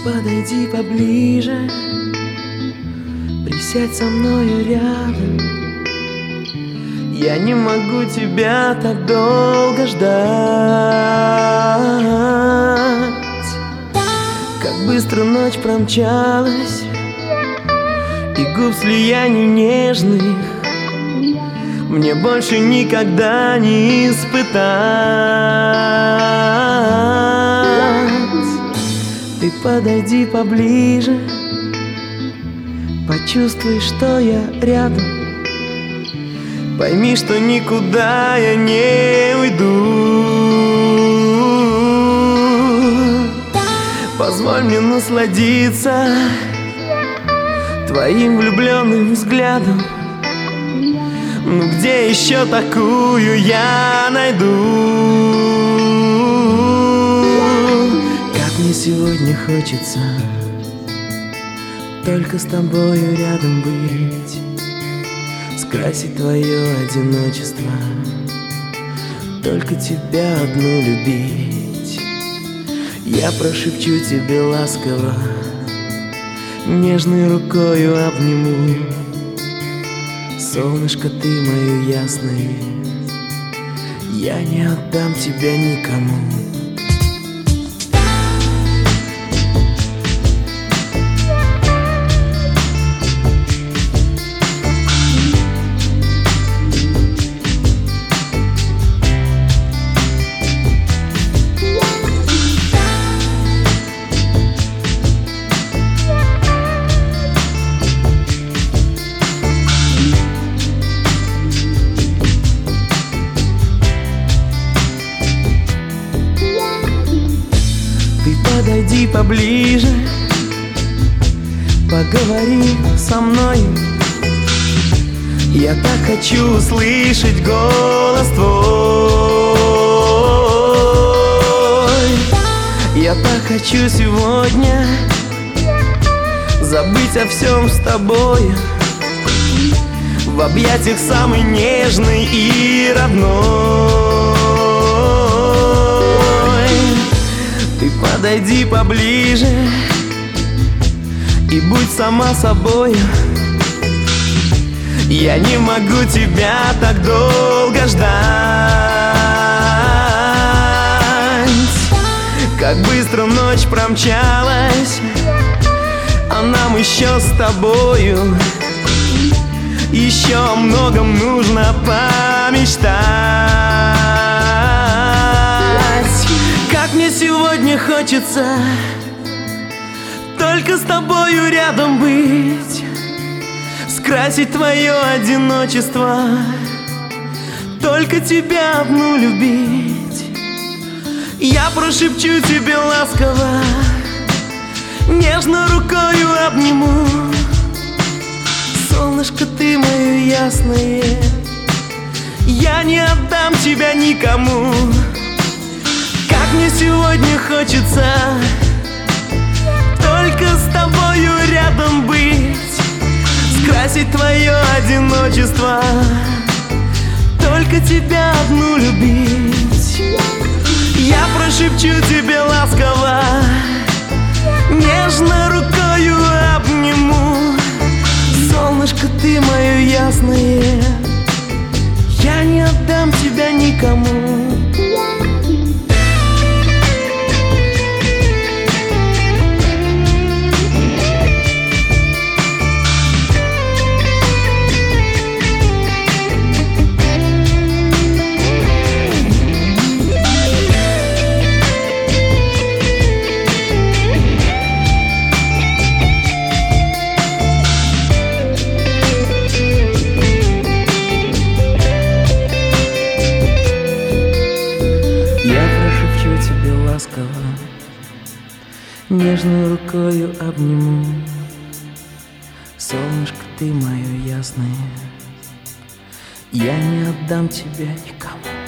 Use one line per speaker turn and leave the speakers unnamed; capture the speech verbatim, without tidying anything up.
Подойди поближе, присядь со мною рядом. Я не могу тебя так долго ждать. Как быстро ночь промчалась, и губ слияний нежных мне больше никогда не испытать. Ты подойди поближе, почувствуй, что я рядом. Пойми, что никуда я не уйду. Позволь мне насладиться твоим влюбленным взглядом. Ну где еще такую я найду? Как мне сегодня хочется только с тобою рядом быть, скрасить твое одиночество, только тебя одну любить. Я прошепчу тебе ласково, нежной рукою обниму. Солнышко, ты мое ясное, я не отдам тебя никому. Подойди поближе, поговори со мной. Я так хочу услышать голос твой. Я так хочу сегодня забыть о всем с тобой, в объятиях самой нежной и родной. Ты подойди поближе и будь сама собой. Я не могу тебя так долго ждать. Как быстро ночь промчалась, а нам еще с тобою еще о многом нужно помечтать. Как мне сегодня хочется только с тобою рядом быть, скрасить твое одиночество, только тебя одну любить. Я прошепчу тебе ласково, нежно рукою обниму. Солнышко, ты мое ясное, я не отдам тебя никому. Как мне сегодня хочется только с тобою рядом быть, скрасить твое одиночество, только тебя одну любить. Я прошепчу тебе ласково, нежно рукою обниму. Солнышко, ты мое ясное, я не отдам тебя никому. Нежной рукою обниму. Солнышко, ты мое ясное, я не отдам тебя никому.